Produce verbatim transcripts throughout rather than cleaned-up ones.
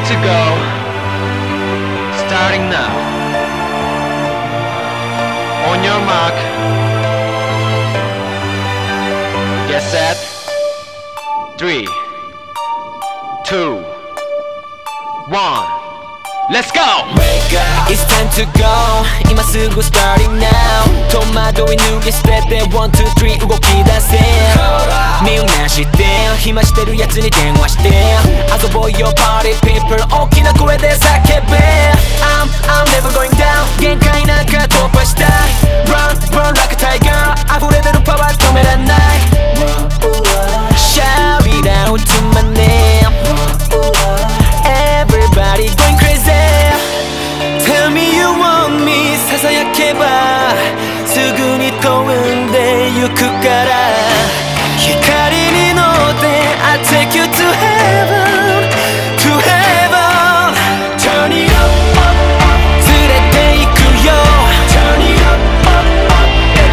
time to go. Starting now. On your mark. Get set. Three, two, one. Let's go! It's time to go 今すぐ starting now 戸惑い脱げステップ one two three 動き出せみんな知って暇してるやつに電話して遊ぼうよ party people 大きな声で叫べ I'm, I'm never going down 限界なんか突破したい Run, run like a tiger 溢れ出るパワー止めらんない Shout it out to my name Everybody going crazy Tell me you want me ささやけばすぐに飛んでゆくから光に乗って I take you to heaven To heaven Turn it up, up, up 連れて行くよ Turn it up, up, up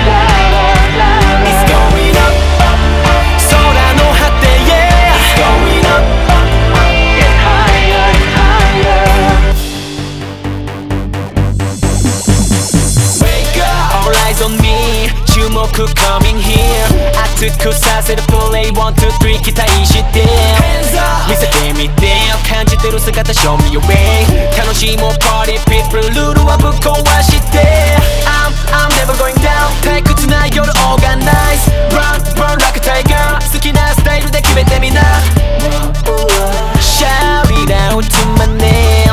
It's going up, up, up 空の果て Yeah It's going up, up, up Get higher, higher Wake up All eyes on me 注目 coming here 熱くさせるプレイ one two three 期待して見せてみて感じてる姿 show me your way 楽しもう party people ルールはぶっ壊して I'm, I'm never going down 退屈な夜 organize Run, run like a tiger 好きなスタイルで決めてみな Shout it out to my name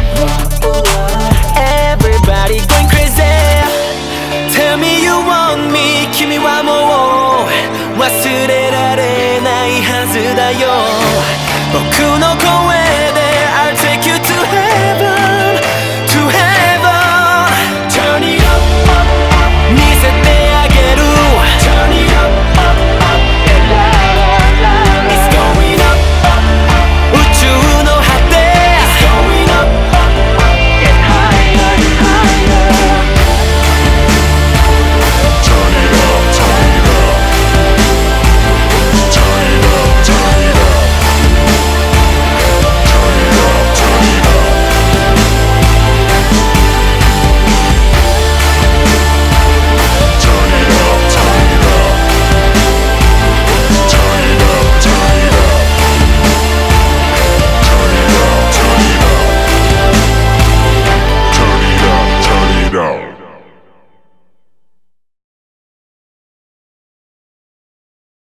Everybody going crazy Tell me you want me 君はもう忘れられないはずだよ僕の声